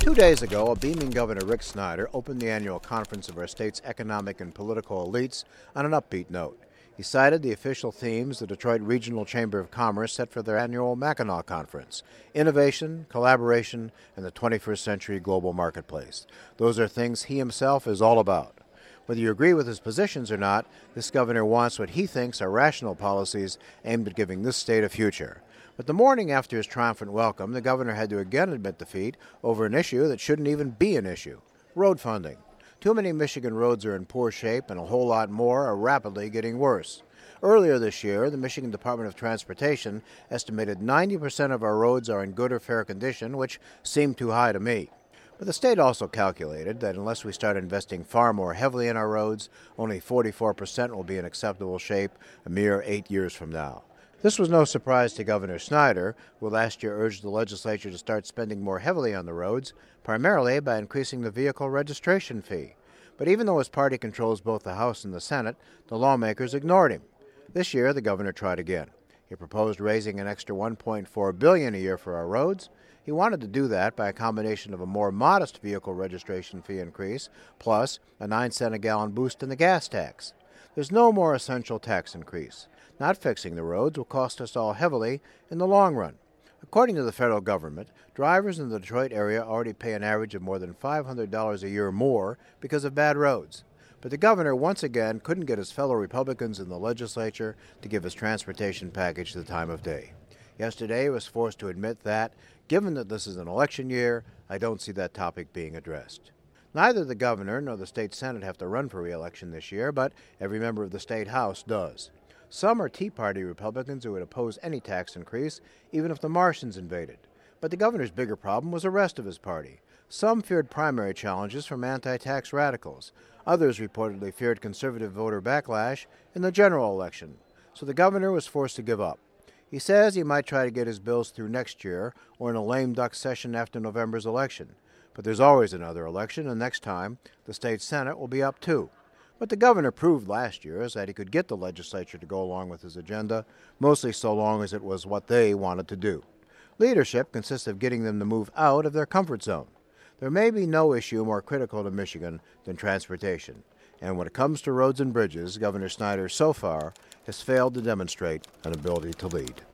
2 days ago, a beaming Governor Rick Snyder opened the annual conference of our state's economic and political elites on an upbeat note. He cited the official themes the Detroit Regional Chamber of Commerce set for their annual Mackinac Conference: innovation, collaboration, and the 21st century global marketplace. Those are things he himself is all about. Whether you agree with his positions or not, this governor wants what he thinks are rational policies aimed at giving this state a future. But the morning after his triumphant welcome, the governor had to again admit defeat over an issue that shouldn't even be an issue: road funding. Too many Michigan roads are in poor shape, and a whole lot more are rapidly getting worse. Earlier this year, the Michigan Department of Transportation estimated 90% of our roads are in good or fair condition, which seemed too high to me. But the state also calculated that unless we start investing far more heavily in our roads, only 44% will be in acceptable shape a mere 8 years from now. This was no surprise to Governor Snyder, who last year urged the legislature to start spending more heavily on the roads, primarily by increasing the vehicle registration fee. But even though his party controls both the House and the Senate, the lawmakers ignored him. This year, the governor tried again. He proposed raising an extra $1.4 billion a year for our roads. He wanted to do that by a combination of a more modest vehicle registration fee increase, plus a 9-cent a gallon boost in the gas tax. There's no more essential tax increase. Not fixing the roads will cost us all heavily in the long run. According to the federal government, drivers in the Detroit area already pay an average of more than $500 a year more because of bad roads. But the governor once again couldn't get his fellow Republicans in the legislature to give his transportation package the time of day. Yesterday, he was forced to admit that, given that this is an election year, I don't see that topic being addressed. Neither the governor nor the state Senate have to run for re-election this year, but every member of the state House does. Some are Tea Party Republicans who would oppose any tax increase, even if the Martians invaded. But the governor's bigger problem was the rest of his party. Some feared primary challenges from anti-tax radicals. Others reportedly feared conservative voter backlash in the general election. So the governor was forced to give up. He says he might try to get his bills through next year or in a lame duck session after November's election. But there's always another election, and next time, the state Senate will be up too. What the governor proved last year is that he could get the legislature to go along with his agenda, mostly so long as it was what they wanted to do. Leadership consists of getting them to move out of their comfort zone. There may be no issue more critical to Michigan than transportation. And when it comes to roads and bridges, Governor Snyder so far has failed to demonstrate an ability to lead.